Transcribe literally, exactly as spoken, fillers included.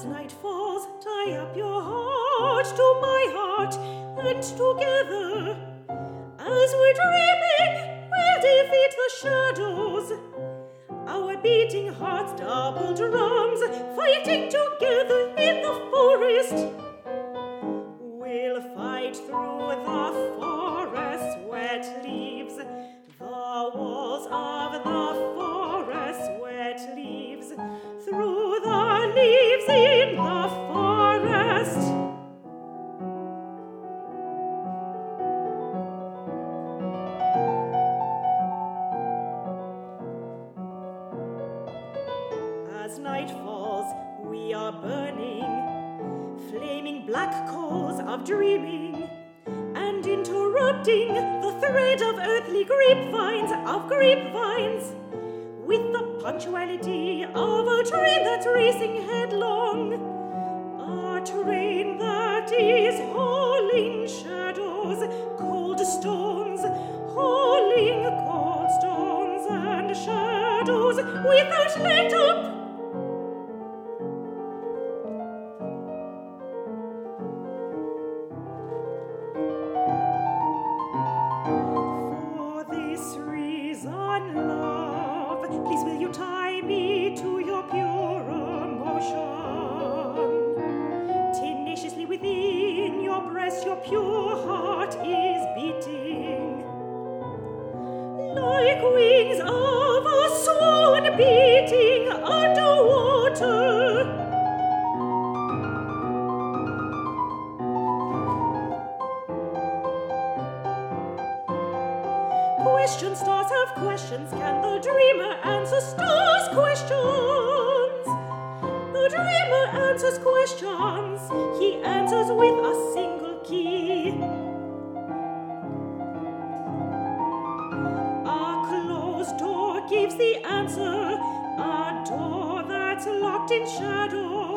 As night falls, tie up your heart to my heart, and together, as we're dreaming, we'll defeat the shadows. Our beating hearts, double drums, fighting together in the forest. We'll fight through the forest's wet leaves, the walls of the forest's wet leaves, through the leaves in the forest. As night falls, we are burning, flaming black coals of dreaming, and interrupting the thread of earthly grapevines, of grapevines, with the punctuality of a train that's racing headlong, a train that is hauling shadows, cold stones, hauling cold stones and shadows without let up. For this reason, love, please will you tie me to your pure emotion? Tenaciously within your breast, your pure heart is beating, like wings of a swan beating underwater. Questions, stars have questions. Can the dreamer answer stars' questions? The dreamer answers questions. He answers with a single key. A closed door gives the answer. A door that's locked in shadow